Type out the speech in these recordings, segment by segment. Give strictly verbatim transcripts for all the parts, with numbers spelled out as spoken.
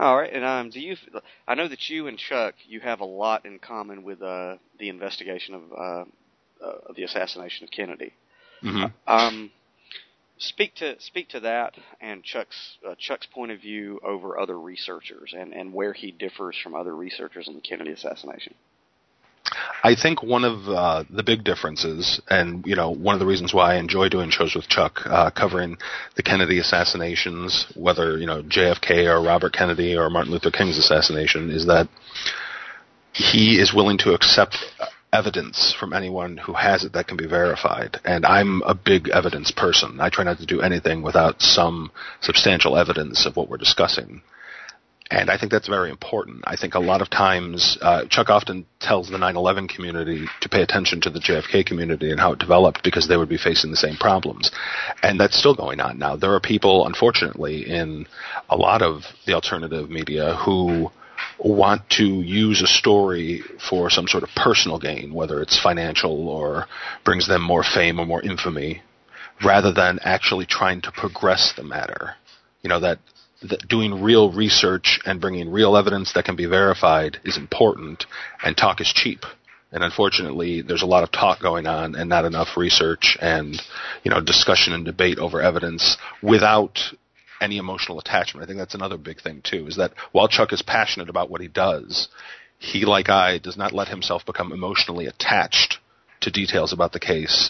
All right, and um, do you? I know that you and Chuck, you have a lot in common with uh, the investigation of uh, uh, of the assassination of Kennedy. Mm-hmm. Uh, um, speak to speak to that and Chuck's uh, Chuck's point of view over other researchers, and, and where he differs from other researchers in the Kennedy assassination. I think one of uh, the big differences, and you know, one of the reasons why I enjoy doing shows with Chuck, uh, covering the Kennedy assassinations, whether you know J F K or Robert Kennedy or Martin Luther King's assassination, is that he is willing to accept evidence from anyone who has it that can be verified. And I'm a big evidence person. I try not to do anything without some substantial evidence of what we're discussing. And I think that's very important. I think a lot of times, uh, Chuck often tells the nine eleven community to pay attention to the J F K community and how it developed because they would be facing the same problems. And that's still going on now. There are people, unfortunately, in a lot of the alternative media who want to use a story for some sort of personal gain, whether it's financial or brings them more fame or more infamy, rather than actually trying to progress the matter. You know, that that doing real research and bringing real evidence that can be verified is important, and talk is cheap. And unfortunately, there's a lot of talk going on and not enough research and, you know, discussion and debate over evidence without any emotional attachment. I think that's another big thing, too, is that while Chuck is passionate about what he does, he, like I, does not let himself become emotionally attached to details about the case,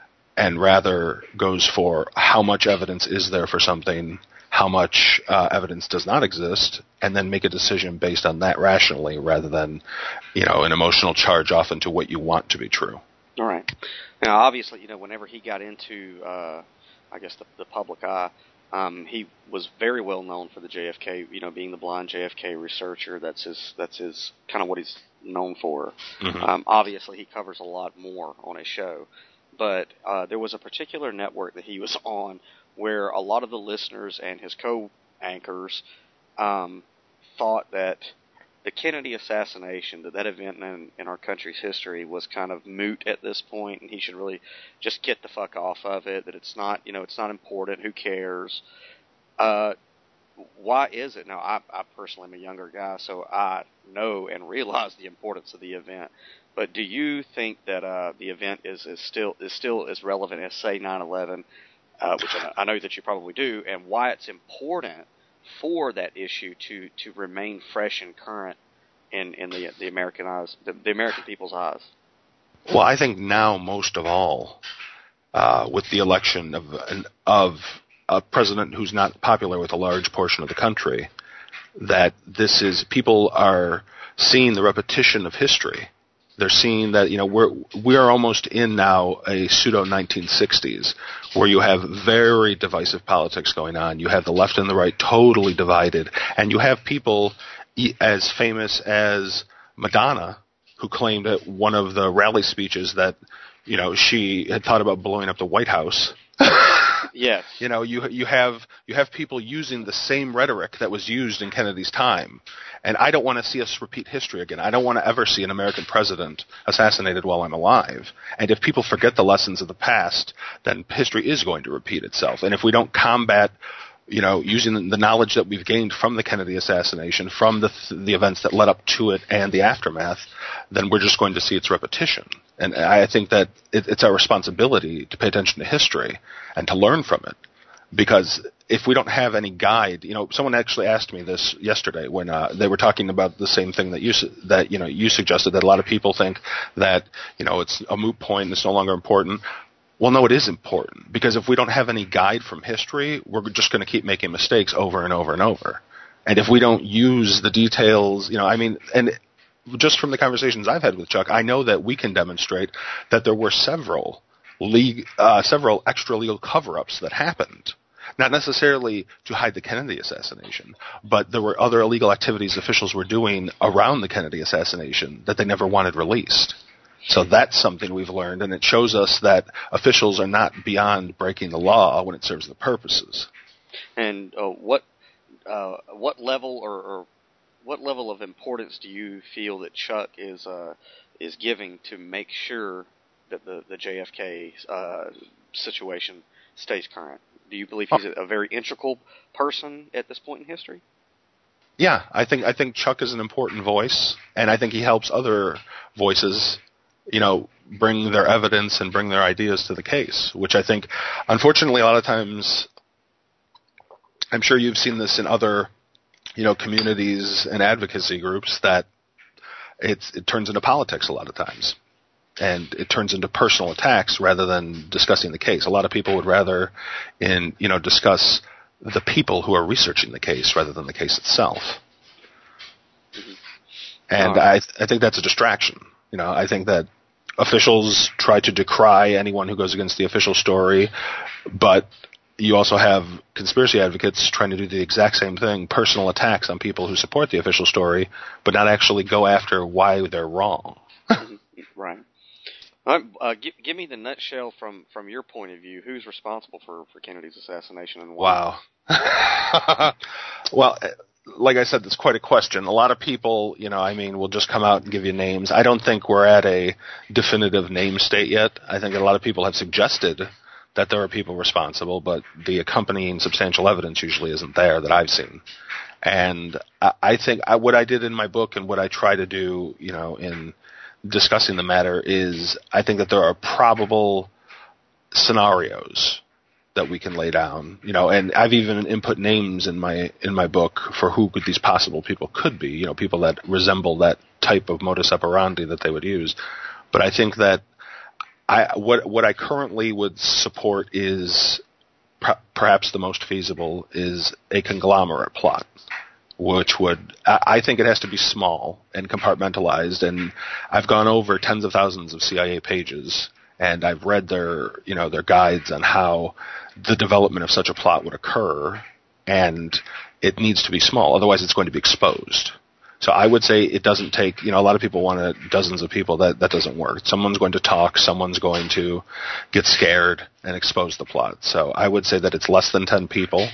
and rather goes for how much evidence is there for something, how much uh, evidence does not exist, and then make a decision based on that rationally rather than, you know, an emotional charge off into what you want to be true. All right. Now, obviously, you know, whenever he got into, uh, I guess, the, the public eye, um, he was very well known for the J F K, you know, being the blind J F K researcher. That's his, that's his kind of what he's known for. Mm-hmm. Um, obviously, he covers a lot more on his show. But uh, there was a particular network that he was on where a lot of the listeners and his co-anchors um, thought that the Kennedy assassination, that that event in, in our country's history, was kind of moot at this point, and he should really just get the fuck off of it, that it's not, you know, it's not important, who cares? Uh, why is it? Now, I, I personally am a younger guy, so I know and realize the importance of the event. But do you think that uh, the event is, is still is still as relevant as, say, nine eleven, uh, which I know that you probably do, and why it's important for that issue to, to remain fresh and current in, in the the American eyes, the, the American people's eyes? Well, I think now most of all, uh, with the election of an, of a president who's not popular with a large portion of the country, that this is people are seeing the repetition of history. They're seeing that, you know, we're we are almost in now a pseudo nineteen sixties where you have very divisive politics going on. You have the left and the right totally divided, and you have people as famous as Madonna, who claimed at one of the rally speeches that, you know, she had thought about blowing up the White House. Yes. You know, you you have you have people using the same rhetoric that was used in Kennedy's time. And I don't want to see us repeat history again. I don't want to ever see an American president assassinated while I'm alive. And if people forget the lessons of the past, then history is going to repeat itself. And if we don't combat, you know, using the knowledge that we've gained from the Kennedy assassination, from the the events that led up to it and the aftermath, then we're just going to see its repetition. And I think that it, it's our responsibility to pay attention to history and to learn from it. Because if we don't have any guide, you know, someone actually asked me this yesterday when uh, they were talking about the same thing that you that you know you suggested, that a lot of people think that, you know, it's a moot point and it's no longer important. Well, no, it is important, because if we don't have any guide from history, we're just going to keep making mistakes over and over and over. And if we don't use the details, you know, I mean, and just from the conversations I've had with Chuck, I know that we can demonstrate that there were several league, uh, several extra-legal cover-ups that happened. Not necessarily to hide the Kennedy assassination, but there were other illegal activities officials were doing around the Kennedy assassination that they never wanted released. So that's something we've learned, and it shows us that officials are not beyond breaking the law when it serves the purposes. And uh, what uh, what level or, or what level of importance do you feel that Chuck is uh, is giving to make sure that the the J F K uh, situation stays current? Do you believe he's a very integral person at this point in history? Yeah, I think I think Chuck is an important voice, and I think he helps other voices, you know, bring their evidence and bring their ideas to the case, which I think, unfortunately, a lot of times, I'm sure you've seen this in other, you know, communities and advocacy groups, that it's, it turns into politics a lot of times. And it turns into personal attacks rather than discussing the case. A lot of people would rather, in you know, discuss the people who are researching the case rather than the case itself. Mm-hmm. And oh. I, I think that's a distraction. You know, I think that officials try to decry anyone who goes against the official story, but you also have conspiracy advocates trying to do the exact same thing, personal attacks on people who support the official story, but not actually go after why they're wrong. Right. Uh, give, give me the nutshell from, from your point of view. Who's responsible for, for Kennedy's assassination and why? Wow. Well, like I said, it's quite a question. A lot of people, you know, I mean, will just come out and give you names. I don't think we're at a definitive name state yet. I think a lot of people have suggested that there are people responsible, but the accompanying substantial evidence usually isn't there that I've seen. And I, I think I, what I did in my book and what I try to do, you know, in discussing the matter is I think that there are probable scenarios that we can lay down, you know, and I've even input names in my in my book for who could these possible people could be, you know, people that resemble that type of modus operandi that they would use. But I think that I what what I currently would support is per, perhaps the most feasible is a conglomerate plot, which would, I think it has to be small and compartmentalized, and I've gone over tens of thousands of C I A pages, and I've read their, you know, their guides on how the development of such a plot would occur, and it needs to be small, otherwise it's going to be exposed. So I would say it doesn't take, you know, a lot of people want dozens of people. That, that doesn't work. Someone's going to talk, someone's going to get scared and expose the plot. So I would say that it's less than ten people.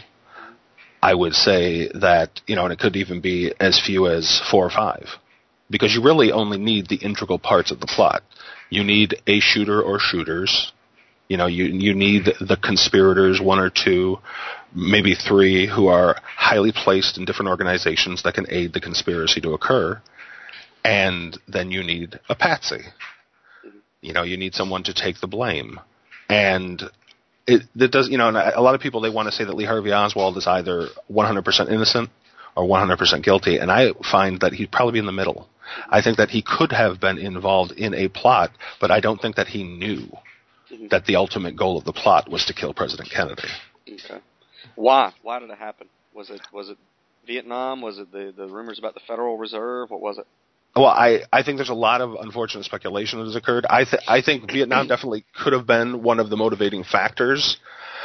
I would say that, you know, and it could even be as few as four or five, because you really only need the integral parts of the plot. You need a shooter or shooters. You know, you you need the conspirators, one or two, maybe three, who are highly placed in different organizations that can aid the conspiracy to occur. And then you need a patsy. You know, you need someone to take the blame. And It, it does, you know, and a lot of people, they want to say that Lee Harvey Oswald is either one hundred percent innocent or one hundred percent guilty, and I find that he'd probably be in the middle. I think that he could have been involved in a plot, but I don't think that he knew mm-hmm. that the ultimate goal of the plot was to kill President Kennedy. Okay. Why? Why did it happen? Was it was it Vietnam? Was it the, the rumors about the Federal Reserve? What was it? Well, I, I think there's a lot of unfortunate speculation that has occurred. I, th- I think Vietnam definitely could have been one of the motivating factors.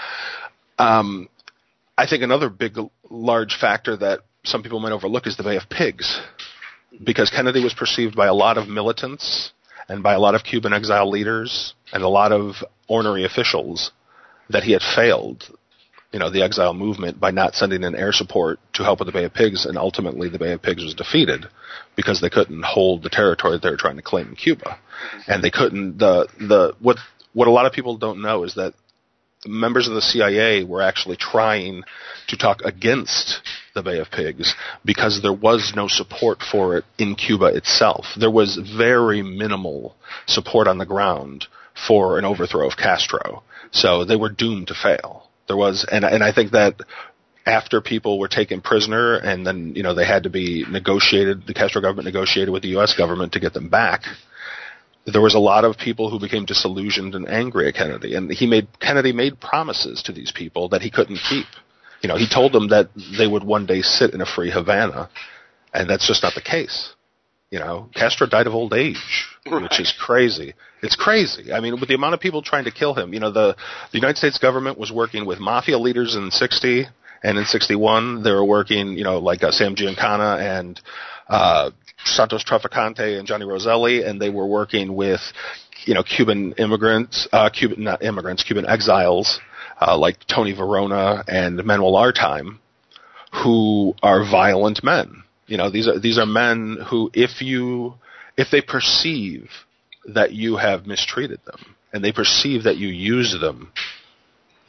Um, I think another big, large factor that some people might overlook is the Bay of Pigs, because Kennedy was perceived by a lot of militants and by a lot of Cuban exile leaders and a lot of ornery officials that he had failed, you know, the exile movement by not sending in air support to help with the Bay of Pigs, and ultimately the Bay of Pigs was defeated because they couldn't hold the territory that they were trying to claim in Cuba. And they couldn't, the, the, what, what a lot of people don't know is that members of the C I A were actually trying to talk against the Bay of Pigs because there was no support for it in Cuba itself. There was very minimal support on the ground for an overthrow of Castro. So they were doomed to fail. There was, and and I think that after people were taken prisoner and then, you know, they had to be negotiated, the Castro government negotiated with the U S government to get them back, there was a lot of people who became disillusioned and angry at Kennedy. And he made, Kennedy made promises to these people that he couldn't keep. You know, he told them that they would one day sit in a free Havana, and that's just not the case. You know, Castro died of old age, right. Which is crazy. It's crazy. I mean, with the amount of people trying to kill him, you know, the, the United States government was working with mafia leaders in sixty, and in sixty-one they were working, you know, like uh, Sam Giancana and uh, Santos Trafficante and Johnny Roselli, and they were working with, you know, Cuban immigrants, uh, Cuban, not immigrants, Cuban exiles, uh, like Tony Verona and Manuel Artime, who are violent men. You know, these are these are men who, if you if they perceive that you have mistreated them and they perceive that you use them,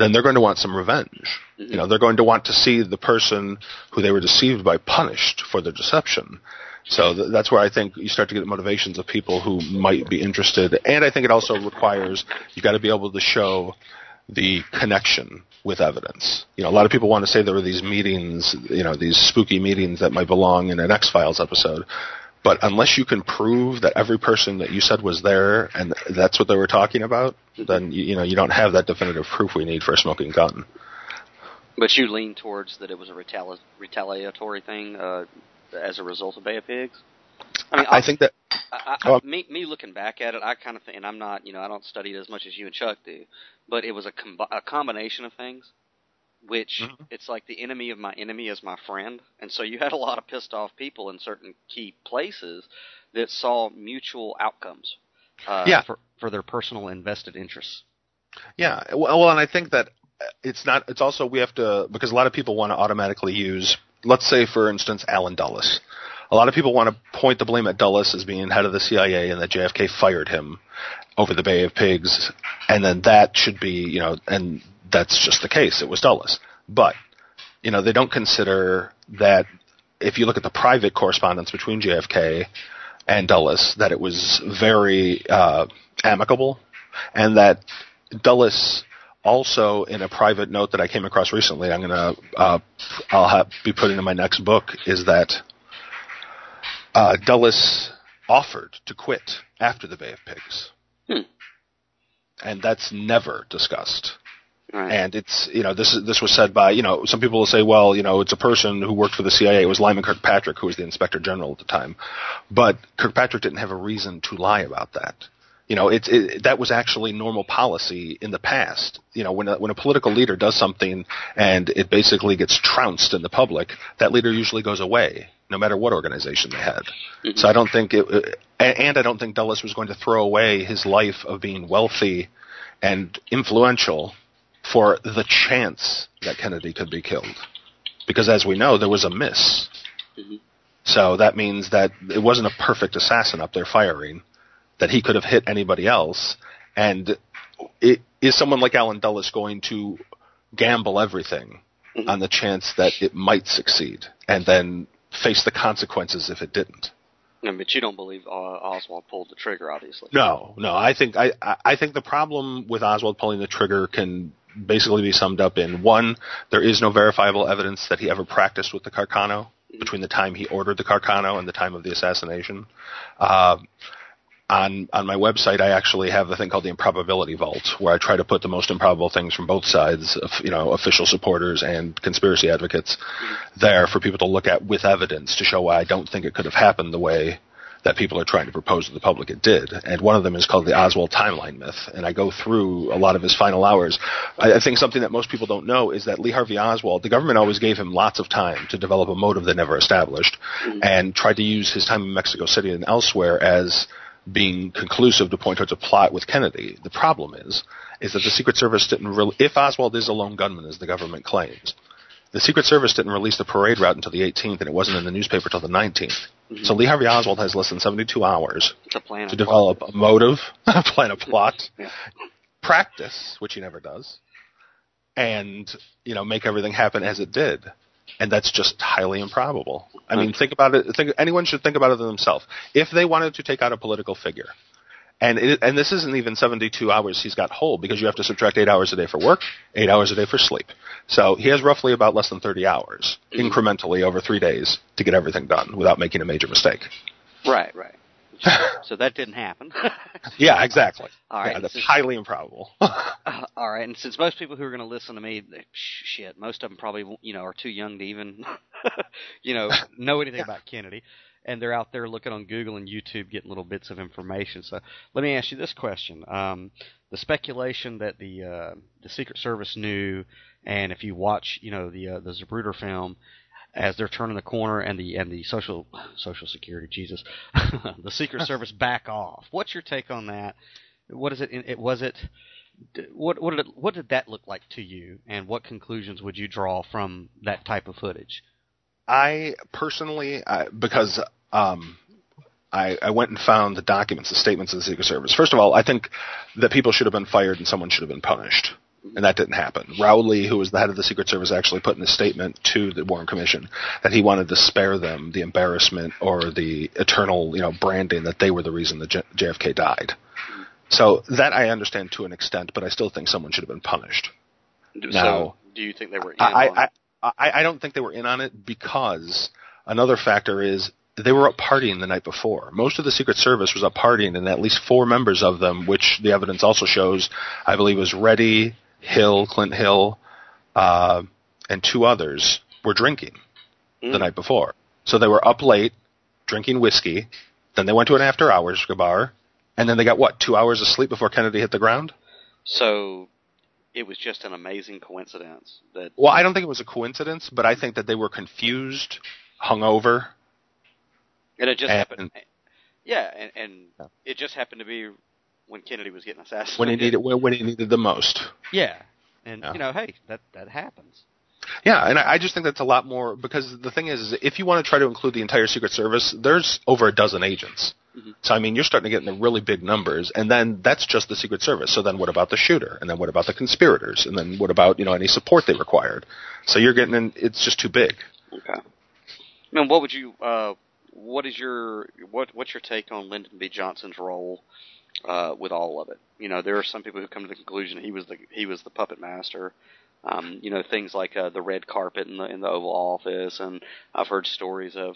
then they're going to want some revenge. Mm-hmm. You know, they're going to want to see the person who they were deceived by punished for their deception. So th- that's where I think you start to get motivations of people who might be interested. And I think it also requires you got to be able to show the connection with evidence. You know, a lot of people want to say there were these meetings, you know, these spooky meetings that might belong in an X-Files episode. But unless you can prove that every person that you said was there and that's what they were talking about, then, you, you know, you don't have that definitive proof we need for a smoking gun. But you lean towards that it was a retali- retaliatory thing uh, as a result of Bay of Pigs? I mean, I, I think that... I, I, I, me, me looking back at it, I kind of think, and I'm not, you know, I don't study it as much as you and Chuck do, but it was a, com- a combination of things, which mm-hmm. it's like the enemy of my enemy is my friend, and so you had a lot of pissed off people in certain key places that saw mutual outcomes uh, yeah. for, for their personal invested interests. Yeah, well, and I think that it's not, it's also, we have to, because a lot of people want to automatically use, let's say, for instance, Allen Dulles. A lot of people want to point the blame at Dulles as being head of the C I A and that J F K fired him over the Bay of Pigs, and then that should be, you know, and that's just the case. It was Dulles. But, you know, they don't consider that if you look at the private correspondence between J F K and Dulles, that it was very uh, amicable, and that Dulles also, in a private note that I came across recently, I'm going to, uh, I'll have, be putting in my next book, is that Uh, Dulles offered to quit after the Bay of Pigs. Hmm. And that's never discussed. Right. And it's, you know, this is, this was said by, you know, some people will say, well, you know, it's a person who worked for the C I A. It was Lyman Kirkpatrick, who was the Inspector General at the time. But Kirkpatrick didn't have a reason to lie about that. You know, it, it, that was actually normal policy in the past. You know, when a, when a political leader does something and it basically gets trounced in the public, that leader usually goes away, no matter what organization they had. Mm-hmm. So I don't think it, and I don't think Dulles was going to throw away his life of being wealthy and influential for the chance that Kennedy could be killed. Because as we know, there was a miss. Mm-hmm. So that means that it wasn't a perfect assassin up there firing, that he could have hit anybody else. And it, is someone like Allen Dulles going to gamble everything mm-hmm. on the chance that it might succeed and then face the consequences if it didn't? No, but you don't believe uh, Oswald pulled the trigger, obviously. No, no. I think I, I think the problem with Oswald pulling the trigger can basically be summed up in, one, there is no verifiable evidence that he ever practiced with the Carcano mm-hmm. between the time he ordered the Carcano and the time of the assassination. Uh, On on my website, I actually have the thing called the Improbability Vault, where I try to put the most improbable things from both sides, of, you know, official supporters and conspiracy advocates, there for people to look at with evidence to show why I don't think it could have happened the way that people are trying to propose to the public it did. And one of them is called the Oswald timeline myth, and I go through a lot of his final hours. I, I think something that most people don't know is that Lee Harvey Oswald, the government always gave him lots of time to develop a motive they never established, mm-hmm. and tried to use his time in Mexico City and elsewhere as being conclusive to point towards a plot with Kennedy. The problem is, is that the Secret Service didn't really, if Oswald is a lone gunman, as the government claims, the Secret Service didn't release the parade route until the eighteenth, and it wasn't in the newspaper until the nineteenth. Mm-hmm. So Lee Harvey Oswald has less than seventy-two hours to, plan to develop plot. a motive, plan a plot, yeah. practice, which he never does, and, you know, make everything happen as it did. And that's just highly improbable. I mean, think about it. Think, anyone should think about it themselves. If they wanted to take out a political figure, and it, and this isn't even seventy-two hours he's got whole, because you have to subtract eight hours a day for work, eight hours a day for sleep. So he has roughly about less than thirty hours, mm-hmm. incrementally over three days, to get everything done without making a major mistake. Right, right. So that didn't happen. Yeah, exactly. All right. Yeah, that's since, highly improbable. uh, all right, and since most people who are going to listen to me, they, shit, most of them probably, you know, are too young to even, you know, know anything yeah. about Kennedy, and they're out there looking on Google and YouTube, getting little bits of information. So let me ask you this question: um, the speculation that the uh, the Secret Service knew, and if you watch, you know, the uh, the Zapruder film, as they're turning the corner and the and the social social security, Jesus, the Secret Service back off. What's your take on that? What is it? It was it. What what did it, what did that look like to you? And what conclusions would you draw from that type of footage? I personally, I, because um, I, I went and found the documents, the statements of the Secret Service. First of all, I think that people should have been fired and someone should have been punished. and that didn't happen. Rowley, who was the head of the Secret Service, actually put in a statement to the Warren Commission that he wanted to spare them the embarrassment or the eternal, you know, branding that they were the reason that J- JFK died. So that I understand to an extent, but I still think someone should have been punished. So, now, do you think they were in I, on I, it? I, I don't think they were in on it because another factor is they were up partying the night before. Most of the Secret Service was up partying, and at least four members of them, which the evidence also shows, I believe was Reddy, Hill, Clint Hill, uh, and two others, were drinking mm. the night before. So they were up late, drinking whiskey, then they went to an after-hours bar, and then they got, what, two hours of sleep before Kennedy hit the ground? So it was just an amazing coincidence. that. Well, I don't think it was a coincidence, but I think that they were confused, hungover. And it just and, happened. Yeah, and, and yeah. it just happened to be when Kennedy was getting assassinated. When he needed, when he needed the most. Yeah, and yeah. you know, hey, that that happens. Yeah, and I, I just think that's a lot more, because the thing is, is, if you want to try to include the entire Secret Service, there's over a dozen agents. Mm-hmm. So, I mean, you're starting to get into really big numbers, and then that's just the Secret Service. So then what about the shooter? And then what about the conspirators? And then what about, you know, any support they required? So you're getting in, it's just too big. Okay. I mean, what would you, uh, what is your, what, what's your take on Lyndon B. Johnson's role uh, with all of it? You know, there are some people who come to the conclusion he was the, he was the puppet master. Um, you know, things like uh, the red carpet in the in the Oval Office, and I've heard stories of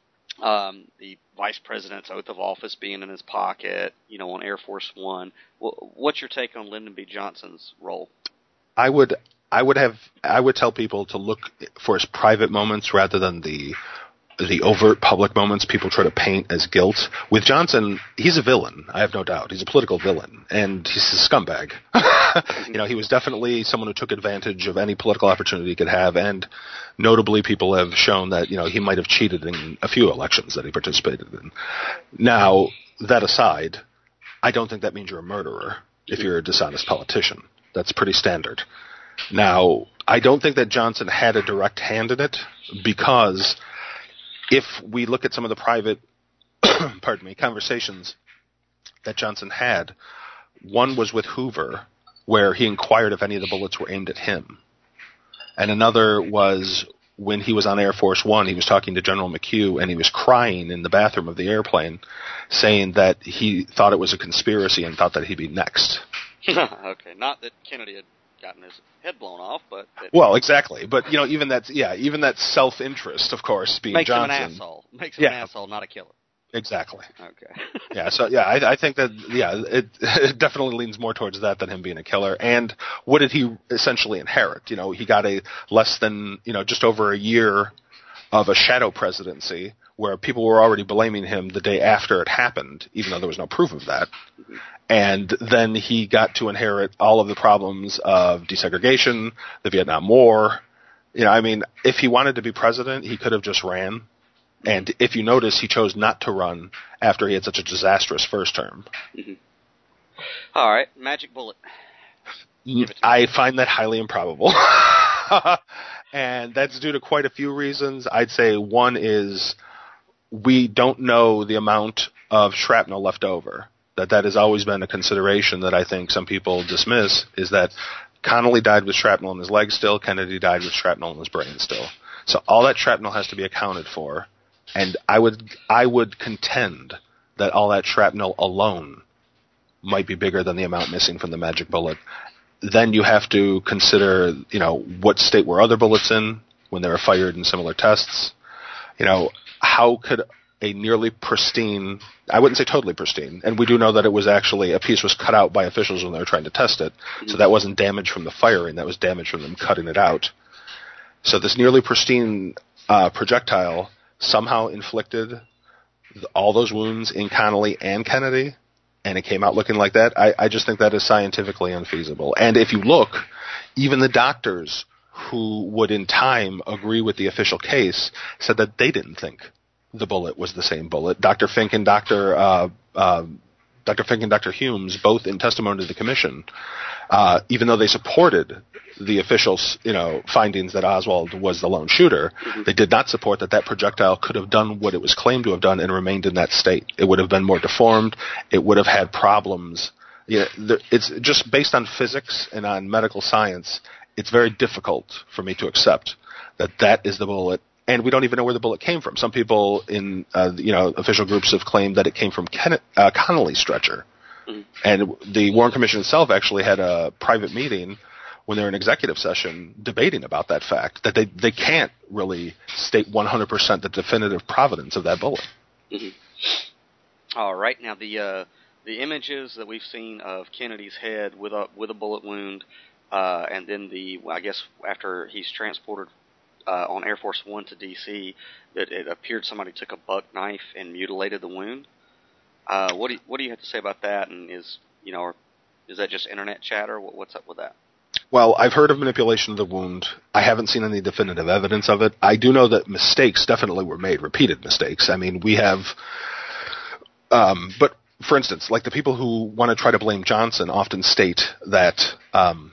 um, the vice president's oath of office being in his pocket, you know, on Air Force One. Well, what's your take on Lyndon B. Johnson's role? I would, I would have, I would tell people to look for his private moments rather than the the overt public moments people try to paint as guilt. With Johnson, he's a villain, I have no doubt. He's a political villain, and he's a scumbag. You know, he was definitely someone who took advantage of any political opportunity he could have, and notably people have shown that, you know, he might have cheated in a few elections that he participated in. Now, that aside, I don't think that means you're a murderer if you're a dishonest politician. That's pretty standard. Now, I don't think that Johnson had a direct hand in it, because if we look at some of the private, pardon me, conversations that Johnson had, one was with Hoover, where he inquired if any of the bullets were aimed at him. And another was when he was on Air Force One, he was talking to General McHugh, and he was crying in the bathroom of the airplane, saying that he thought it was a conspiracy and thought that he'd be next. Okay, not that Kennedy had gotten his head blown off, but that well, exactly. But you know, even that, yeah, even that self-interest, of course, being makes Johnson, him an asshole. Makes him yeah. an asshole, not a killer. Exactly. Okay. yeah. So yeah, I, I think that yeah, it, it definitely leans more towards that than him being a killer. And what did he essentially inherit? You know, he got a less than you know just over a year of a shadow presidency where people were already blaming him the day after it happened, even though there was no proof of that. Mm-hmm. And then he got to inherit all of the problems of desegregation, the Vietnam War. You know, I mean, if he wanted to be president, he could have just ran. And if you notice, he chose not to run after he had such a disastrous first term. Mm-hmm. All right, magic bullet. I find that highly improbable. And that's due to quite a few reasons. I'd say one is we don't know the amount of shrapnel left over. That that has always been a consideration that I think some people dismiss, is that Connolly died with shrapnel in his leg still, Kennedy died with shrapnel in his brain still. So all that shrapnel has to be accounted for, and I would I would contend that all that shrapnel alone might be bigger than the amount missing from the magic bullet. Then you have to consider, you know, what state were other bullets in when they were fired in similar tests. You know, how could a nearly pristine, I wouldn't say totally pristine, and we do know that it was actually, a piece was cut out by officials when they were trying to test it, so that wasn't damage from the firing, that was damage from them cutting it out. So this nearly pristine uh, projectile somehow inflicted all those wounds in Connolly and Kennedy, and it came out looking like that. I, I just think that is scientifically unfeasible. And if you look, even the doctors who would in time agree with the official case said that they didn't think the bullet was the same bullet. Doctor Fink and Doctor Uh, uh, Doctor Fink and Doctor Humes, both in testimony to the commission, uh, even though they supported the official, you know, findings that Oswald was the lone shooter, mm-hmm. they did not support that that projectile could have done what it was claimed to have done and remained in that state. It would have been more deformed. It would have had problems you know, it's just based on physics and on medical science. It's very difficult for me to accept that that is the bullet, and we don't even know where the bullet came from. Some people in, uh, you know, official groups have claimed that it came from Ken- uh, Connolly's stretcher. Mm-hmm. And the Warren Commission itself actually had a private meeting when they were in executive session debating about that fact, that they, they can't really state one hundred percent the definitive provenance of that bullet. Mm-hmm. All right. Now, the uh, the images that we've seen of Kennedy's head with a, with a bullet wound, uh, and then the, I guess, after he's transported uh, on Air Force One to D C, that it appeared somebody took a buck knife and mutilated the wound. Uh, what do you, what do you have to say about that? And is, you know, is that just internet chatter? What, what's up with that? Well, I've heard of manipulation of the wound. I haven't seen any definitive evidence of it. I do know that mistakes definitely were made, repeated mistakes. I mean, we have, um, but for instance, like the people who want to try to blame Johnson often state that um,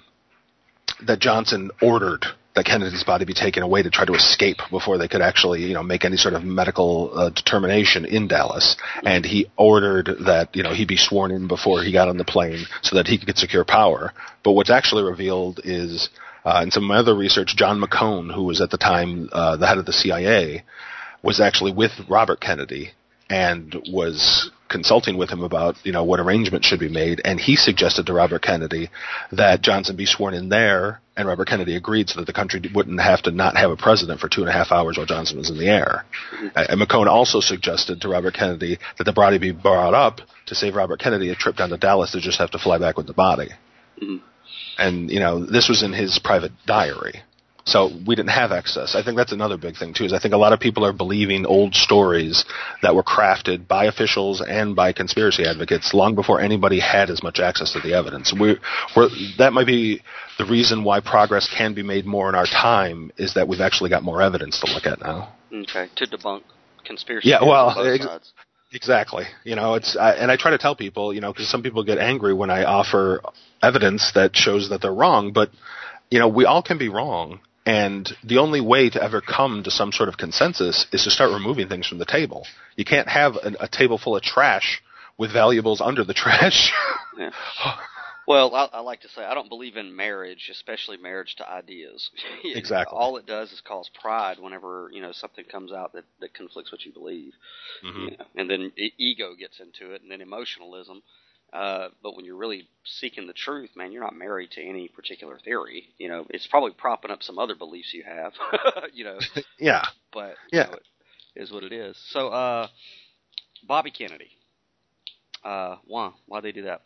that Johnson ordered that Kennedy's body be taken away to try to escape before they could actually, you know, make any sort of medical uh, determination in Dallas. And he ordered that, you know, he be sworn in before he got on the plane so that he could secure power. But what's actually revealed is, uh, in some other research, John McCone, who was at the time uh, the head of the C I A, was actually with Robert Kennedy and was consulting with him about, you know, what arrangements should be made. And he suggested to Robert Kennedy that Johnson be sworn in there, and Robert Kennedy agreed so that the country wouldn't have to not have a president for two and a half hours while Johnson was in the air. Mm-hmm. And McCone also suggested to Robert Kennedy that the body be brought up to save Robert Kennedy a trip down to Dallas to just have to fly back with the body. Mm-hmm. And, you know, this was in his private diary. So we didn't have access. I think that's another big thing, too, is I think a lot of people are believing old stories that were crafted by officials and by conspiracy advocates long before anybody had as much access to the evidence. We're, we're, that might be the reason why progress can be made more in our time, is that we've actually got more evidence to look at now. Okay, to debunk conspiracy. Yeah, well, ex- exactly. You know, it's I, and I try to tell people, you know, because some people get angry when I offer evidence that shows that they're wrong, but, you know, we all can be wrong. And the only way to ever come to some sort of consensus is to start removing things from the table. You can't have a, a table full of trash with valuables under the trash. Yeah. Well, I, I like to say I don't believe in marriage, especially marriage to ideas. Exactly. All it does is cause pride whenever, you know, something comes out that, that conflicts what you believe. Mm-hmm. You know, and then e- ego gets into it, and then emotionalism. Uh, but when you're really seeking the truth, man, you're not married to any particular theory. You know, it's probably propping up some other beliefs you have. you know. Yeah. But yeah, know, it is what it is. So, uh, Bobby Kennedy. Uh, why? Why'd they do that?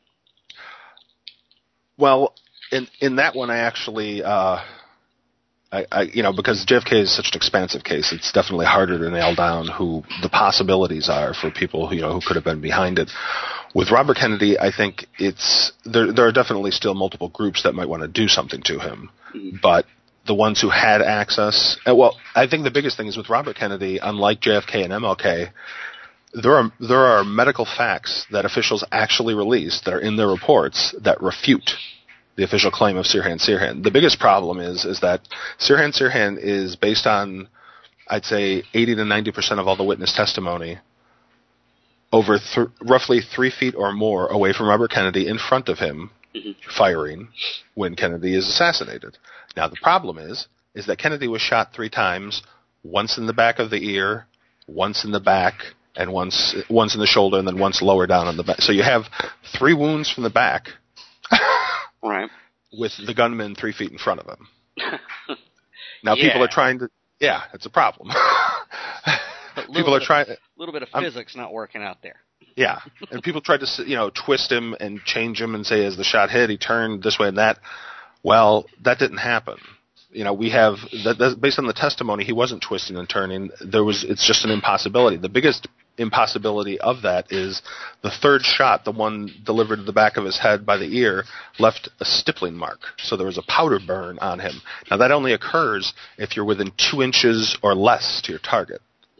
Well, in in that one, I actually, uh, I, I you know, because J F K is such an expansive case, it's definitely harder to nail down who the possibilities are for people who, you know, who could have been behind it. With Robert Kennedy, I think it's there. There are definitely still multiple groups that might want to do something to him, mm-hmm. but the ones who had access, well, I think the biggest thing is with Robert Kennedy, unlike J F K and M L K, there are there are medical facts that officials actually released that are in their reports that refute the official claim of Sirhan Sirhan. The biggest problem is is that Sirhan Sirhan is based on, I'd say, eighty to ninety percent of all the witness testimony over th- roughly three feet or more away from Robert Kennedy, in front of him, mm-hmm. firing when Kennedy is assassinated. Now, the problem is, is that Kennedy was shot three times, once in the back of the ear, once in the back, and once once in the shoulder, and then once lower down on the back. So you have three wounds from the back, right, with the gunman three feet in front of him. Now, yeah. people are trying to, yeah, it's a problem. People are trying. A little bit of physics I'm, not working out there. Yeah, and people tried to, you know, twist him and change him and say, as the shot hit, he turned this way and that. Well, that didn't happen. You know, we have that, that based on the testimony, he wasn't twisting and turning. There was, it's just an impossibility. The biggest impossibility of that is the third shot, the one delivered to the back of his head by the ear, left a stippling mark. So there was a powder burn on him. Now, that only occurs if you're within two inches or less to your target.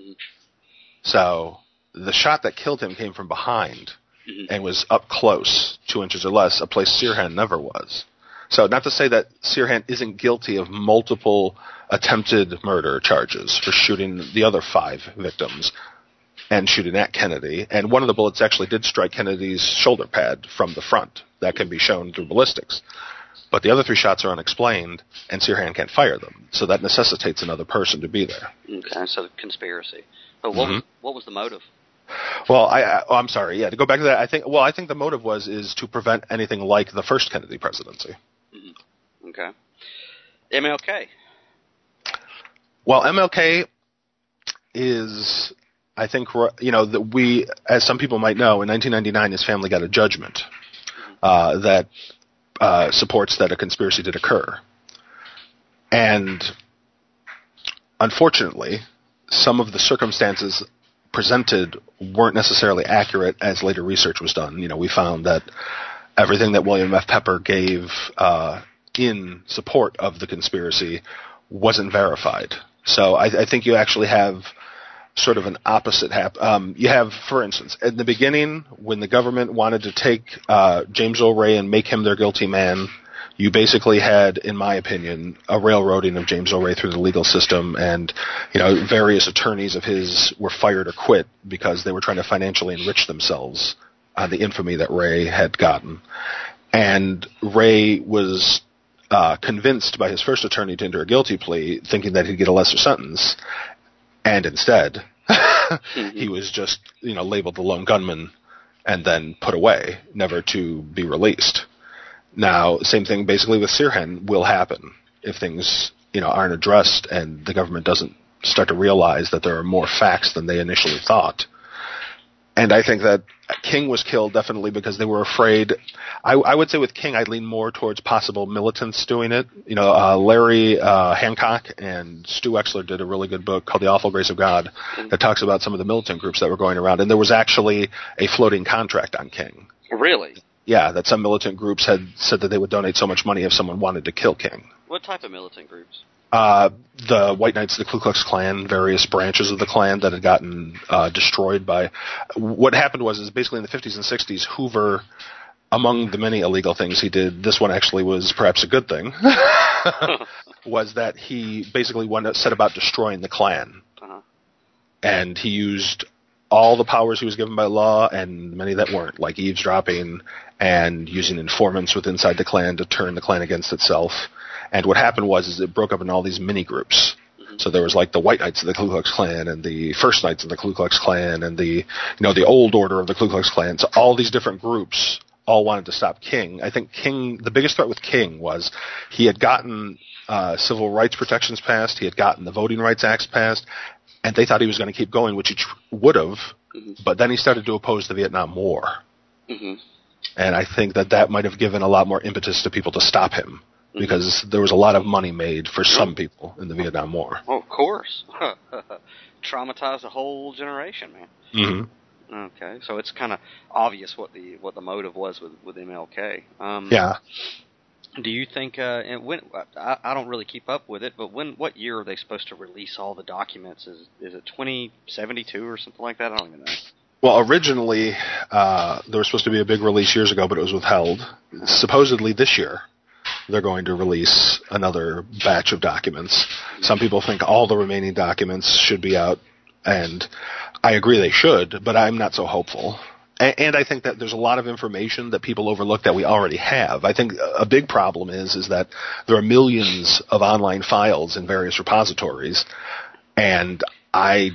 So the shot that killed him came from behind mm-hmm. and was up close, two inches or less, a place Sirhan never was. So not to say that Sirhan isn't guilty of multiple attempted murder charges for shooting the other five victims, and shooting at Kennedy. And one of the bullets actually did strike Kennedy's shoulder pad from the front. That can be shown through ballistics. But the other three shots are unexplained, and Sirhan can't fire them. So that necessitates another person to be there. Okay, so conspiracy. But what, mm-hmm. was, what was the motive? Well, I, I, oh, I'm sorry. Yeah, to go back to that, I think. Well, I think the motive was is to prevent anything like the first Kennedy presidency. Mm-hmm. Okay. M L K. Well, M L K is, I think, you know, that we, as some people might know, in nineteen ninety-nine, his family got a judgment uh, that uh, supports that a conspiracy did occur, and unfortunately, some of the circumstances presented weren't necessarily accurate as later research was done. You know, we found that everything that William F. Pepper gave uh, in support of the conspiracy wasn't verified. So I, I think you actually have sort of an opposite hap- um, you have, for instance, in the beginning, when the government wanted to take uh, James Earl Ray and make him their guilty man, you basically had, in my opinion, a railroading of James Earl Ray through the legal system, and you know, various attorneys of his were fired or quit because they were trying to financially enrich themselves on the infamy that Ray had gotten. And Ray was uh, convinced by his first attorney to enter a guilty plea, thinking that he'd get a lesser sentence, and instead, mm-hmm. he was just, you know, labeled the lone gunman and then put away, never to be released. Now, same thing basically with Sirhan will happen if things, you know, aren't addressed and the government doesn't start to realize that there are more facts than they initially thought. And I think that King was killed definitely because they were afraid. I, I would say with King, I'd lean more towards possible militants doing it. You know, uh, Larry uh, Hancock and Stu Wexler did a really good book called The Awful Grace of God that talks about some of the militant groups that were going around. And there was actually a floating contract on King. Really? Yeah, that some militant groups had said that they would donate so much money if someone wanted to kill King. What type of militant groups? Uh, the White Knights of the Ku Klux Klan, various branches of the Klan that had gotten uh, destroyed by... What happened was, is basically in the fifties and sixties, Hoover, among the many illegal things he did, this one actually was perhaps a good thing, was that he basically went, set about destroying the Klan. Uh-huh. And he used all the powers he was given by law and many that weren't, like eavesdropping and using informants with inside the Klan to turn the Klan against itself. And what happened was is it broke up in all these mini groups. Mm-hmm. So there was like the White Knights of the Ku Klux Klan and the First Knights of the Ku Klux Klan and the, you know, the Old Order of the Ku Klux Klan. So all these different groups all wanted to stop King. I think King, the biggest threat with King was he had gotten uh, civil rights protections passed, he had gotten the Voting Rights Acts passed, and they thought he was going to keep going, which he tr- would have, mm-hmm. but then he started to oppose the Vietnam War. Mm-hmm. And I think that that might have given a lot more impetus to people to stop him. Because there was a lot of money made for some people in the Vietnam War. Oh, of course. Traumatized a whole generation, man. Mm-hmm. Okay, so it's kind of obvious what the what the motive was with, with M L K. Um, yeah. Do you think, uh, and when, I, I don't really keep up with it, but when, what year are they supposed to release all the documents? Is is it twenty seventy-two or something like that? I don't even know. Well, originally, uh, there was supposed to be a big release years ago, but it was withheld. Uh-huh. Supposedly this year, they're going to release another batch of documents. Some people think all the remaining documents should be out, and I agree they should, but I'm not so hopeful. And, and I think that there's a lot of information that people overlook that we already have. I think a big problem is is that there are millions of online files in various repositories, and I,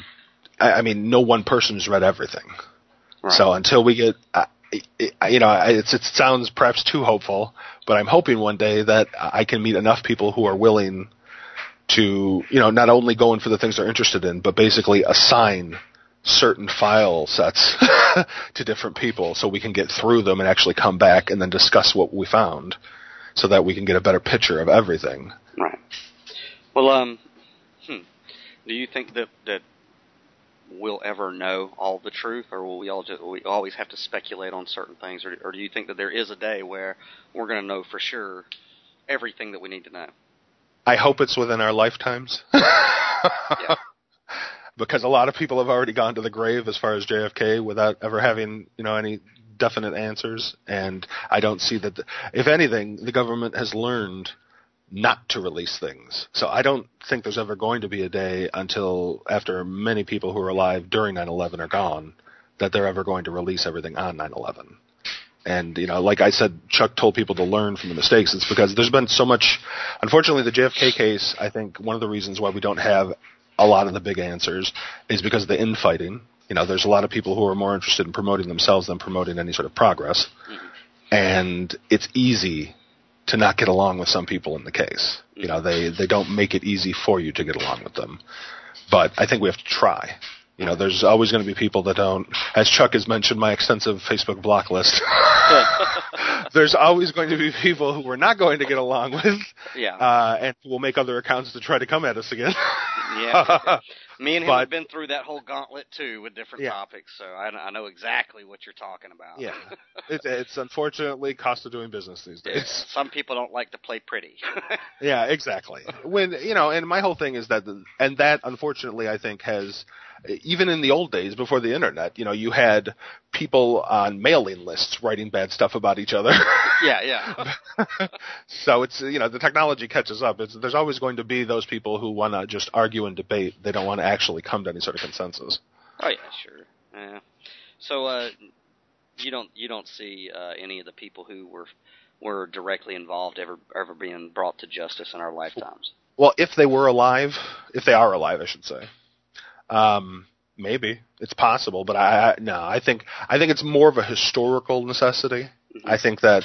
I mean, no one person's read everything. Right. So until we get... Uh, You know, it's, it sounds perhaps too hopeful, but I'm hoping one day that I can meet enough people who are willing to, you know, not only go in for the things they're interested in, but basically assign certain file sets to different people so we can get through them and actually come back and then discuss what we found so that we can get a better picture of everything. Right. Well, um, hmm. do you think that, that we'll ever know all the truth, or will we all just, will we always have to speculate on certain things, or, or do you think that there is a day where we're going to know for sure everything that we need to know? I hope it's within our lifetimes. Yeah. Because a lot of people have already gone to the grave as far as J F K without ever having, you know, any definite answers, and I don't see that. The, if anything, the government has learned not to release things. So I don't think there's ever going to be a day until after many people who are alive during nine eleven are gone that they're ever going to release everything on nine eleven. And, you know, like I said, Chuck told people to learn from the mistakes. It's because there's been so much, unfortunately, the J F K case, I think one of the reasons why we don't have a lot of the big answers is because of the infighting. You know, there's a lot of people who are more interested in promoting themselves than promoting any sort of progress. And it's easy to not get along with some people in the case. You know, they, they don't make it easy for you to get along with them. But I think we have to try. You know, there's always going to be people that don't, as Chuck has mentioned, my extensive Facebook block list. There's always going to be people who we're not going to get along with. Yeah. Uh, and will make other accounts to try to come at us again. Yeah. Me and him But- have been through that whole gauntlet, too, with different Yeah. topics, so I, I know exactly what you're talking about. Yeah. It's, it's unfortunately cost of doing business these Yeah. days. Some people don't like to play pretty. Yeah, exactly. When, you know, and my whole thing is that, and that unfortunately I think has, even in the old days before the internet, you know, you had people on mailing lists writing bad stuff about each other. Yeah, yeah. So it's, you know, the technology catches up. It's, there's always going to be those people who want to just argue and debate. They don't want to actually come to any sort of consensus. Oh yeah, sure. Yeah. So uh, you don't you don't see uh, any of the people who were were directly involved ever ever being brought to justice in our lifetimes? Well, if they were alive, if they are alive, I should say, um, maybe it's possible. But I, I no, I think I think it's more of a historical necessity. Mm-hmm. I think that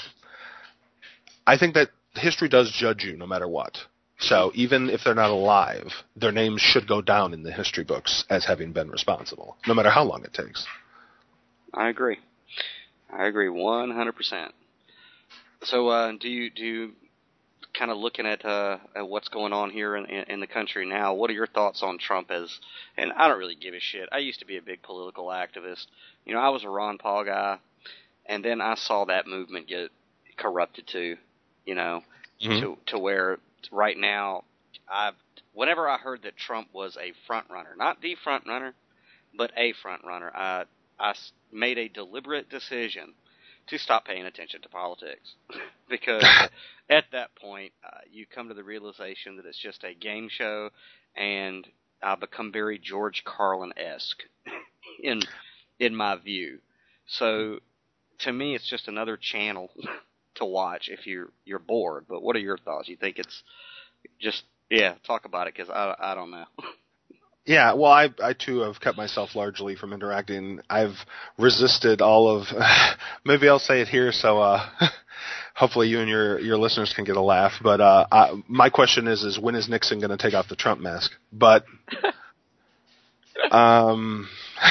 I think that history does judge you no matter what. So even if they're not alive, their names should go down in the history books as having been responsible, no matter how long it takes. I agree. I agree one hundred percent. So uh, do you do you kind of looking at, uh, at what's going on here in, in the country now, what are your thoughts on Trump as, and I don't really give a shit. I used to be a big political activist. You know, I was a Ron Paul guy, and then I saw that movement get corrupted too, you know, mm-hmm. to to where right now, I've, whenever I heard that Trump was a front runner, not the front runner, but a front runner, I, I made a deliberate decision to stop paying attention to politics. Because at that point, uh, you come to the realization that it's just a game show, and I become very George Carlin-esque in in my view. So to me, it's just another channel to watch if you're you're bored. But what are your thoughts? You think it's just, yeah, talk about it, because I, I don't know. Yeah, well, I, I too have kept myself largely from interacting. I've resisted all of, maybe I'll say it here so uh, hopefully you and your, your listeners can get a laugh. But uh, I, my question is, is when is Nixon going to take off the Trump mask? But, um,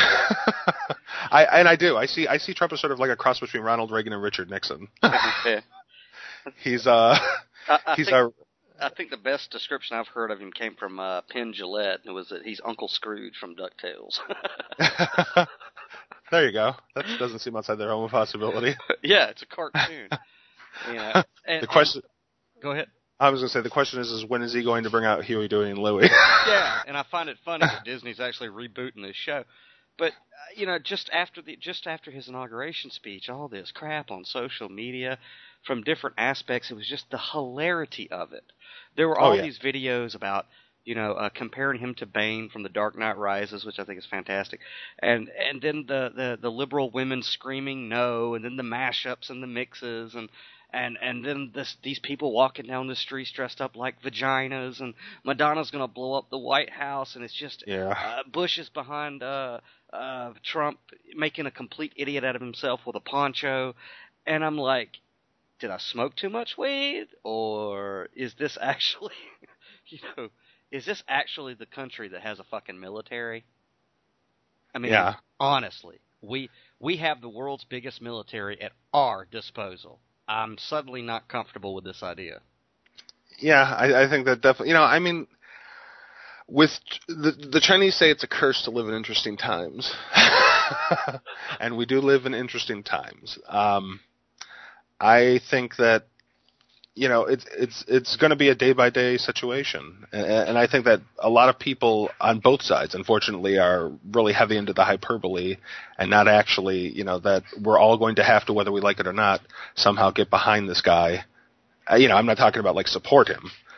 I and I do. I see I see Trump as sort of like a cross between Ronald Reagan and Richard Nixon. Yeah. He's uh, I, I he's think- our. I think the best description I've heard of him came from uh, Penn Jillette, and it was that he's Uncle Scrooge from DuckTales. There you go. That doesn't seem outside the realm of possibility. Yeah, it's a cartoon. You know, and, the question. And, go ahead. I was going to say the question is, is when is he going to bring out Huey, Dewey, and Louie? Yeah, and I find it funny that Disney's actually rebooting this show. But uh, you know, just after the just after his inauguration speech, all this crap on social media from different aspects, it was just the hilarity of it. There were all oh, yeah. these videos about, you know, uh, comparing him to Bane from The Dark Knight Rises, which I think is fantastic, and and then the, the, the liberal women screaming no, and then the mashups and the mixes, and and and then this, these people walking down the streets dressed up like vaginas, and Madonna's going to blow up the White House, and it's just yeah. uh, Bush is behind uh, uh, Trump making a complete idiot out of himself with a poncho, and I'm like, did I smoke too much weed, or is this actually, you know, is this actually the country that has a fucking military? I mean, yeah. honestly, we we have the world's biggest military at our disposal. I'm suddenly not comfortable with this idea. Yeah, I, I think that definitely, you know, I mean, with the the Chinese say it's a curse to live in interesting times, and we do live in interesting times. Um, I think that, you know, it's it's it's going to be a day by day situation, and, and I think that a lot of people on both sides, unfortunately, are really heavy into the hyperbole and not actually, you know, that we're all going to have to, whether we like it or not, somehow get behind this guy. Uh, you know, I'm not talking about like support him,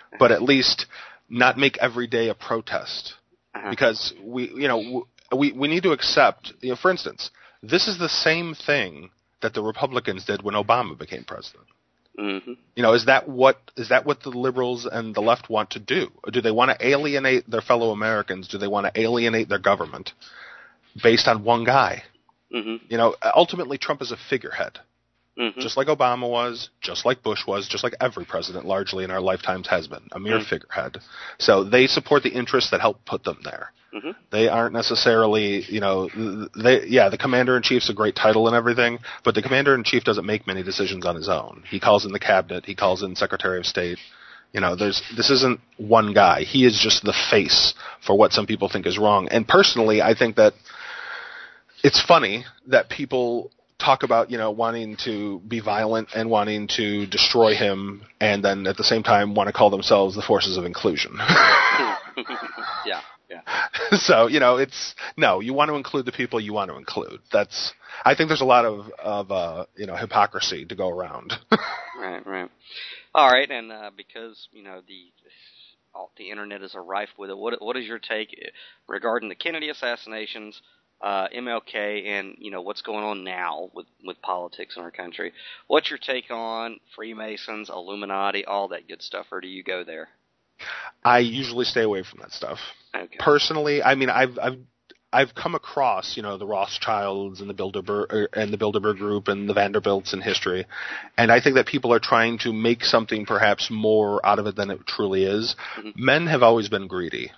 but at least not make every day a protest. Uh-huh. Because we, you know, we we need to accept, you know, for instance, this is the same thing that the Republicans did when Obama became president. Mm-hmm. You know, is that what is that what the liberals and the left want to do? Or do they want to alienate their fellow Americans? Do they want to alienate their government based on one guy? Mm-hmm. You know, ultimately Trump is a figurehead. Mm-hmm. Just like Obama was, just like Bush was, just like every president largely in our lifetimes has been, a mere mm-hmm. figurehead. So they support the interests that help put them there. Mm-hmm. They aren't necessarily, you know, they yeah, the commander-in-chief's a great title and everything, but the commander-in-chief doesn't make many decisions on his own. He calls in the cabinet, he calls in Secretary of State. You know, there's this isn't one guy. He is just the face for what some people think is wrong. And personally, I think that it's funny that people talk about, you know, wanting to be violent and wanting to destroy him, and then at the same time want to call themselves the forces of inclusion. yeah, yeah. So, you know, it's, no, you want to include the people you want to include. That's, I think there's a lot of, of uh, you know, hypocrisy to go around. Right, right. All right, and uh, because, you know, the all, the internet is rife with it, what what is your take regarding the Kennedy assassinations, Uh, M L K, and you know what's going on now with, with politics in our country? What's your take on Freemasons, Illuminati, all that good stuff, or do you go there? I usually stay away from that stuff. Okay. Personally, I mean, I've I've I've come across, you know, the Rothschilds and the Bilderberg and the Bilderberg Group and the Vanderbilts in history, and I think that people are trying to make something perhaps more out of it than it truly is. Mm-hmm. Men have always been greedy.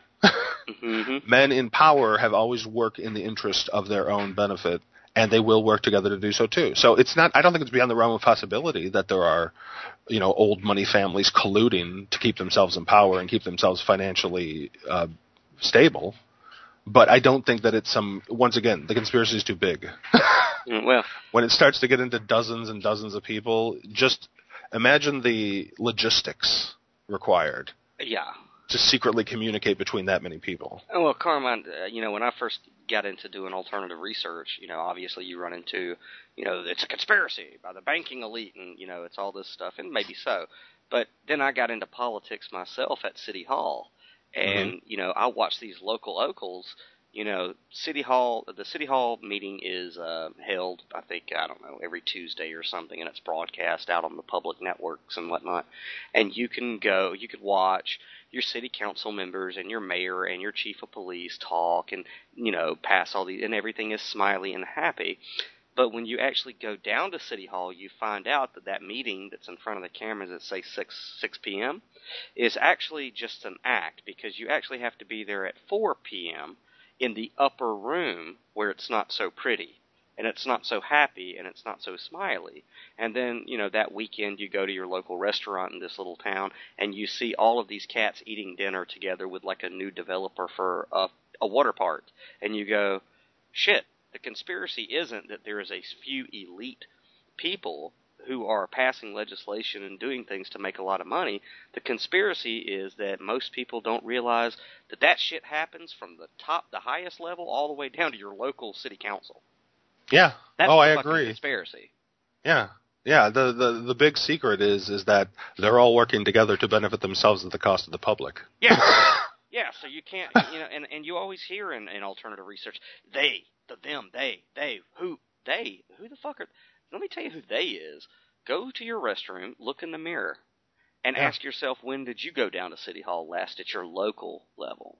Mm-hmm. Men in power have always worked in the interest of their own benefit, and they will work together to do so too. So it's not, I don't think it's beyond the realm of possibility that there are, you know, old money families colluding to keep themselves in power and keep themselves financially uh, stable. But I don't think that it's some, once again, the conspiracy is too big. Well, when it starts to get into dozens and dozens of people, just imagine the logistics required. Yeah. To secretly communicate between that many people. Oh, well, Carmine, uh, you know, when I first got into doing alternative research, you know, obviously you run into, you know, it's a conspiracy by the banking elite, and, you know, it's all this stuff, and maybe so. But then I got into politics myself at City Hall, and, mm-hmm. you know, I watched these local locals. You know, City Hall, the City Hall meeting is uh, held, I think, I don't know, every Tuesday or something, and it's broadcast out on the public networks and whatnot. And you can go, you could watch your city council members and your mayor and your chief of police talk and, you know, pass all these, and everything is smiley and happy. But when you actually go down to City Hall, you find out that that meeting that's in front of the cameras at, say, six p.m. is actually just an act, because you actually have to be there at four p.m. in the upper room where it's not so pretty, and it's not so happy, and it's not so smiley. And then, you know, that weekend you go to your local restaurant in this little town, and you see all of these cats eating dinner together with, like, a new developer for a, a water park. And you go, shit, the conspiracy isn't that there is a few elite people who are passing legislation and doing things to make a lot of money. The conspiracy is that most people don't realize that that shit happens from the top, the highest level, all the way down to your local city council. Yeah. That's oh, the I fucking agree. Conspiracy. Yeah. Yeah. The, the the big secret is is that they're all working together to benefit themselves at the cost of the public. Yeah. Yeah. So you can't, you know, and, and you always hear in, in alternative research, they, the them, they, they, who, they, who the fuck are, let me tell you who they is. Go to your restroom, look in the mirror, and yeah. ask yourself, when did you go down to City Hall last at your local level?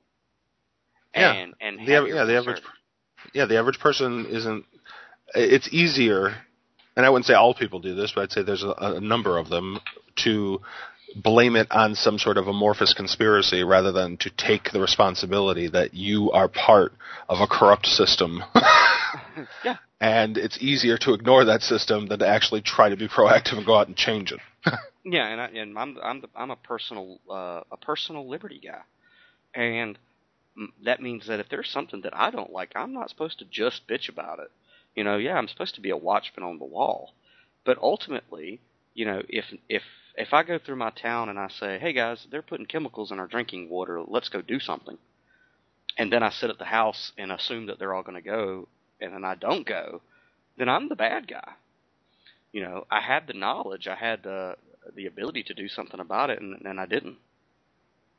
Yeah. And, and the, yeah, the average, yeah, the average person isn't. It's easier, and I wouldn't say all people do this, but I'd say there's a, a number of them, to blame it on some sort of amorphous conspiracy rather than to take the responsibility that you are part of a corrupt system. Yeah. And it's easier to ignore that system than to actually try to be proactive and go out and change it. Yeah, and, I, and I'm I'm the, I'm a personal uh, a personal liberty guy, and that means that if there's something that I don't like, I'm not supposed to just bitch about it. You know, yeah, I'm supposed to be a watchman on the wall, but ultimately, you know, if if if I go through my town and I say, hey guys, they're putting chemicals in our drinking water, let's go do something, and then I sit at the house and assume that they're all going to go, and then I don't go, then I'm the bad guy. You know, I had the knowledge, I had the the ability to do something about it, and, and I didn't.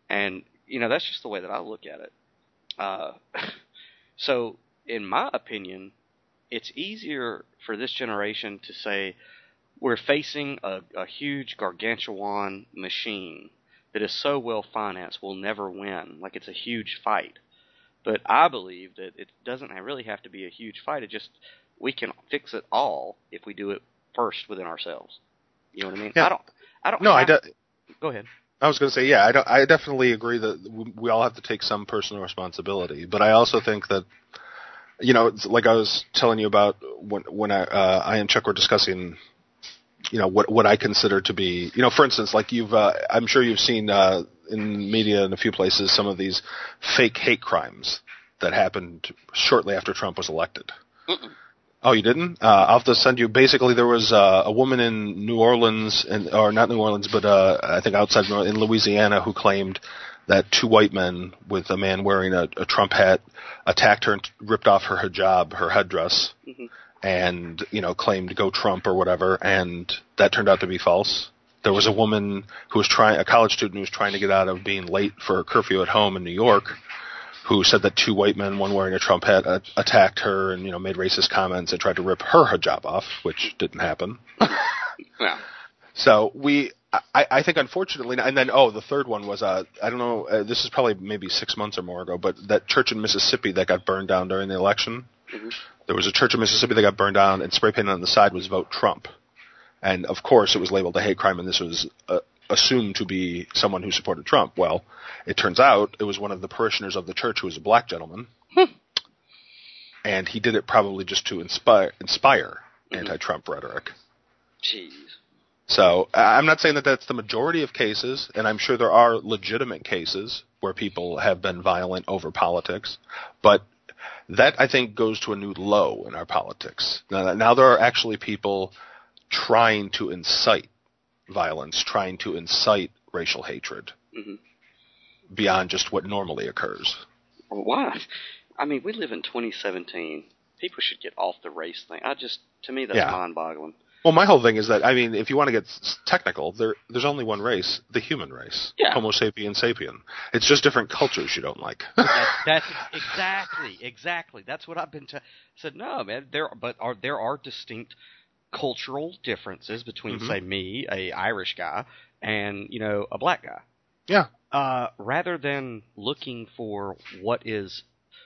And, you know, that's just the way that I look at it. Uh, so, in my opinion, it's easier for this generation to say we're facing a, a huge gargantuan machine that is so well financed we'll never win. Like it's a huge fight. But I believe that it doesn't really have to be a huge fight. It just, we can fix it all if we do it first within ourselves. You know what I mean? Yeah. I don't, I don't No, have, I de- Go ahead. I was going to say, yeah, I, don't, I definitely agree that we all have to take some personal responsibility. But I also think that, you know, like I was telling you about when, when I, uh, I and Chuck were discussing, you know, what, what I consider to be, you know, for instance, like you've, uh, I'm sure you've seen uh, in media in a few places some of these fake hate crimes that happened shortly after Trump was elected. Mm-mm. Oh, you didn't? Uh, I'll have to send you. Basically, there was uh, a woman in New Orleans, and, or not New Orleans, but uh, I think outside New Orleans, in Louisiana, who claimed that two white men with a man wearing a, a Trump hat attacked her and ripped off her hijab, her headdress, mm-hmm. and you know claimed "Go Trump" or whatever, and that turned out to be false. There was a woman who was trying, a college student who was trying to get out of being late for a curfew at home in New York, who said that two white men, one wearing a Trump hat, uh, attacked her and, you know, made racist comments and tried to rip her hijab off, which didn't happen. Yeah. So we, I, I think unfortunately, and then, oh, the third one was, uh, I don't know, uh, this is probably maybe six months or more ago, but that church in Mississippi that got burned down during the election, mm-hmm. there was a church in Mississippi that got burned down and spray painted on the side was "Vote Trump." And of course it was labeled a hate crime, and this was uh, assumed to be someone who supported Trump. Well, it turns out it was one of the parishioners of the church who was a black gentleman, and he did it probably just to inspire, inspire mm-hmm. anti-Trump rhetoric. Jeez. So I'm not saying that that's the majority of cases, and I'm sure there are legitimate cases where people have been violent over politics, but that, I think, goes to a new low in our politics. Now, now there are actually people trying to incite violence, trying to incite racial hatred mm-hmm. beyond just what normally occurs. Well, why? I mean, we live in twenty seventeen. People should get off the race thing. I just, to me, that's yeah. mind-boggling. Well, my whole thing is that, I mean, if you want to get technical, there, there's only one race, the human race. Yeah. Homo sapien sapien. It's just different cultures you don't like. that's, that's exactly, exactly. That's what I've been t- said. No, man, there, but are there are distinct cultural differences between, mm-hmm. say, me, a Irish guy, and, you know, a black guy. Yeah. Uh, rather than looking for what is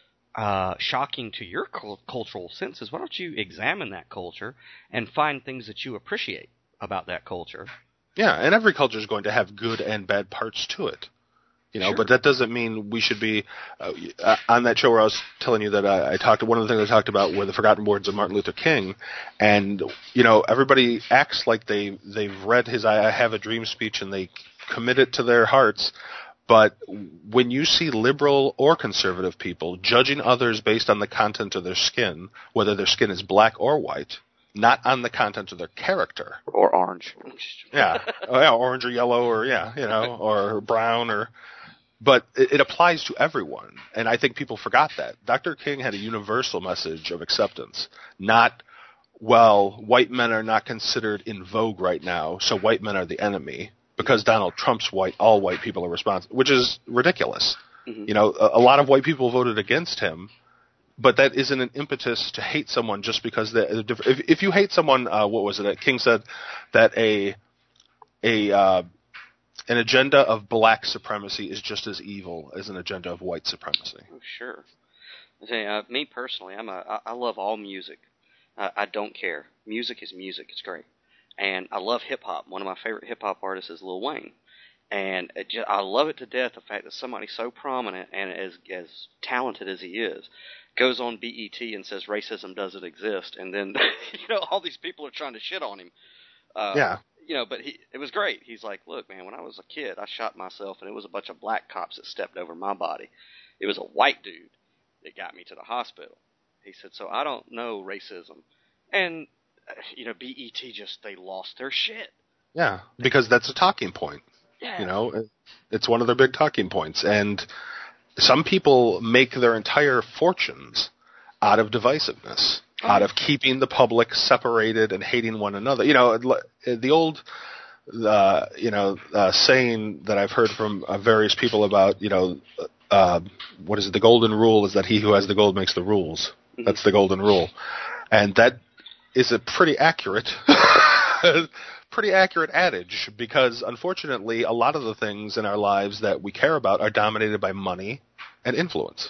uh, shocking to your cul- cultural senses, why don't you examine that culture and find things that you appreciate about that culture? Yeah, and every culture is going to have good and bad parts to it. You know, sure. But that doesn't mean we should be uh, on that show where I was telling you that I, I talked. One of the things I talked about were the forgotten words of Martin Luther King, and you know, everybody acts like they they've read his "I Have a Dream" speech and they commit it to their hearts. But when you see liberal or conservative people judging others based on the content of their skin, whether their skin is black or white, not on the content of their character, or orange, yeah, oh, yeah, orange or yellow, or yeah, you know, or brown or. But it, it applies to everyone, and I think people forgot that. Doctor King had a universal message of acceptance, not, well, white men are not considered in vogue right now, so white men are the enemy, because Donald Trump's white, all white people are responsible, which is ridiculous. Mm-hmm. You know, a, a lot of white people voted against him, but that isn't an impetus to hate someone just because they're different. If, if you hate someone, uh, what was it? King said that a a uh, an agenda of black supremacy is just as evil as an agenda of white supremacy. Oh, sure. I tell you, uh, me personally, I'm a, I, I love all music. Uh, I don't care. Music is music. It's great. And I love hip-hop. One of my favorite hip-hop artists is Lil Wayne. And it just, I love it to death, the fact that somebody so prominent and as as talented as he is goes on B E T and says racism doesn't exist. And then, you know, all these people are trying to shit on him. Uh, yeah. You know, but he, it was great. He's like, look, man, when I was a kid, I shot myself, and it was a bunch of black cops that stepped over my body. It was a white dude that got me to the hospital. He said, so I don't know racism. And, uh, you know, B E T just, they lost their shit. Yeah, because that's a talking point. Yeah. You know, it's one of their big talking points. And some people make their entire fortunes out of divisiveness. Out of keeping the public separated and hating one another. You know, the old uh, you know, uh, saying that I've heard from uh, various people about, you know, uh, what is it? The golden rule is that he who has the gold makes the rules. Mm-hmm. That's the golden rule, and that is a pretty accurate, pretty accurate adage, because unfortunately, a lot of the things in our lives that we care about are dominated by money and influence.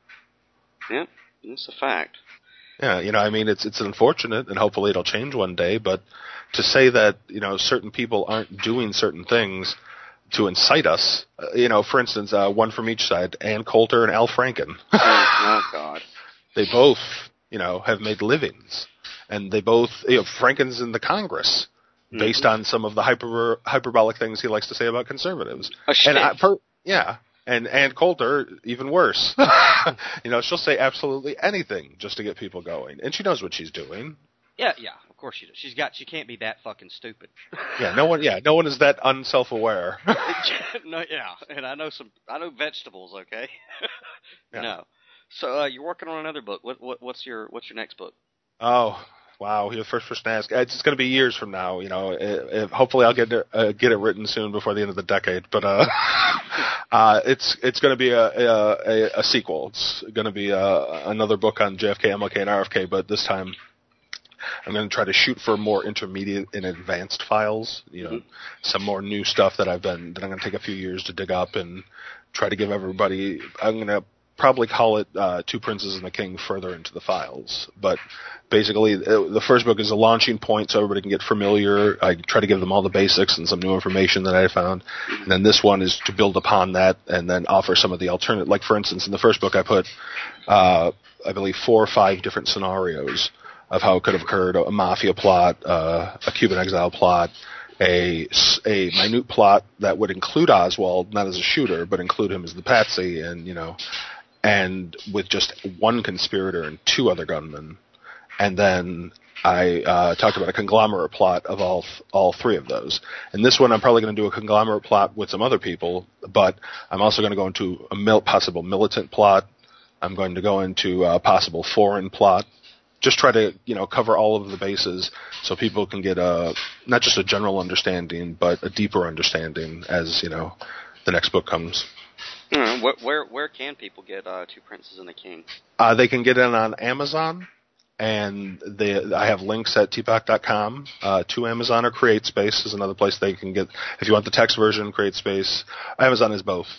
Yeah, that's a fact. Yeah, you know, I mean, it's it's unfortunate, and hopefully it'll change one day, but to say that, you know, certain people aren't doing certain things to incite us, uh, you know, for instance, uh, one from each side, Ann Coulter and Al Franken. Oh, God. They both, you know, have made livings, and they both, you know, Franken's in the Congress, mm-hmm. based on some of the hyper, hyperbolic things he likes to say about conservatives. A shit. And I, per, yeah. And Ann Coulter, even worse. You know, she'll say absolutely anything just to get people going. And she knows what she's doing. Yeah, yeah, of course she does. She's got, she can't be that fucking stupid. Yeah, no one, yeah, no one is that unself-aware. No, yeah, and I know some, I know vegetables, okay? Yeah. No. So, uh, you're working on another book. What, what, what's your, what's your next book? Oh, wow, you're the first person to ask. It's going to be years from now, you know. It, it, hopefully I'll get it, uh, get it written soon before the end of the decade. But uh, uh, it's it's going to be a, a, a, a sequel. It's going to be a, another book on J F K, M L K, and R F K, but this time I'm going to try to shoot for more intermediate and advanced files, you know, mm-hmm. some more new stuff that I've been, that I'm going to take a few years to dig up and try to give everybody. I'm going to probably call it uh, Two Princes and a King further into the files. But basically, the first book is a launching point so everybody can get familiar. I try to give them all the basics and some new information that I found. And then this one is to build upon that and then offer some of the alternate. Like, for instance, in the first book I put, uh, I believe, four or five different scenarios of how it could have occurred: a mafia plot, uh, a Cuban exile plot, a, a minute plot that would include Oswald, not as a shooter, but include him as the patsy, and, you know, and with just one conspirator and two other gunmen. And then I uh, talked about a conglomerate plot of all all three of those. And this one, I'm probably going to do a conglomerate plot with some other people, but I'm also going to go into a mil- possible militant plot. I'm going to go into a possible foreign plot. Just try to, you know, cover all of the bases so people can get a not just a general understanding, but a deeper understanding as, you know, the next book comes. Mm, where, where where can people get uh, Two Princes and a King? Uh, they can get it on Amazon, and they, I have links at T P O C dot com uh, to Amazon, or CreateSpace is another place they can get. If you want the text version, CreateSpace. Amazon is both.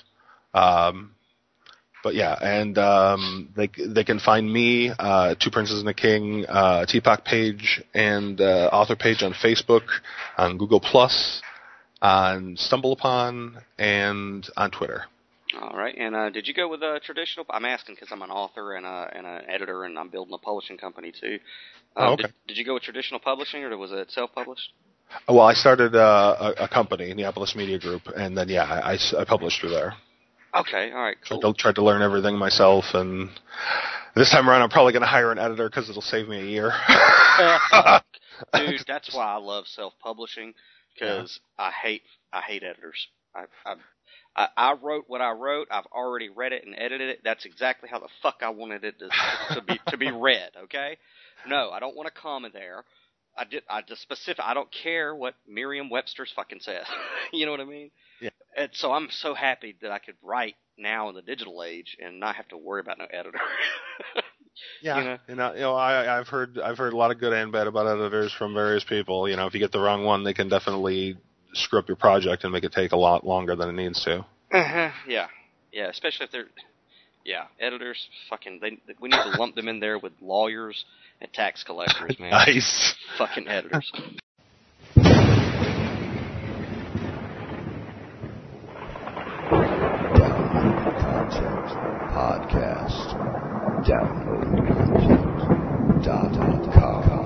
Um, but yeah, and um, they they can find me, uh, Two Princes and a King, uh, T P O C page and uh, author page on Facebook, on Google Plus, on StumbleUpon, and on Twitter. All right, and uh, did you go with a traditional? I'm asking because I'm an author and a and an editor, and I'm building a publishing company too. Um, oh, okay. Did, did you go with traditional publishing, or was it self-published? Well, I started uh, a, a company, Neapolis Media Group, and then yeah, I, I, I published through there. Okay, all right, cool. I tried to learn everything myself, and this time around, I'm probably going to hire an editor because it'll save me a year. Dude, that's why I love self-publishing, because yeah. I hate I hate editors. I, I I, I wrote what I wrote. I've already read it and edited it. That's exactly how the fuck I wanted it to, to be to be read. Okay? No, I don't want a comma there. I did. I just specific. I don't care what Merriam-Webster's fucking says. You know what I mean? Yeah. And so I'm so happy that I could write now in the digital age and not have to worry about no editor. Yeah, you know, you know, you know I, I've heard I've heard a lot of good and bad about editors from various people. You know, if you get the wrong one, they can definitely screw up your project and make it take a lot longer than it needs to. Uh-huh. Yeah, yeah, especially if they're, yeah, editors, fucking, they, we need to lump them in there with lawyers and tax collectors, man. Nice. Fucking editors. Podcast. Download content. Dot com.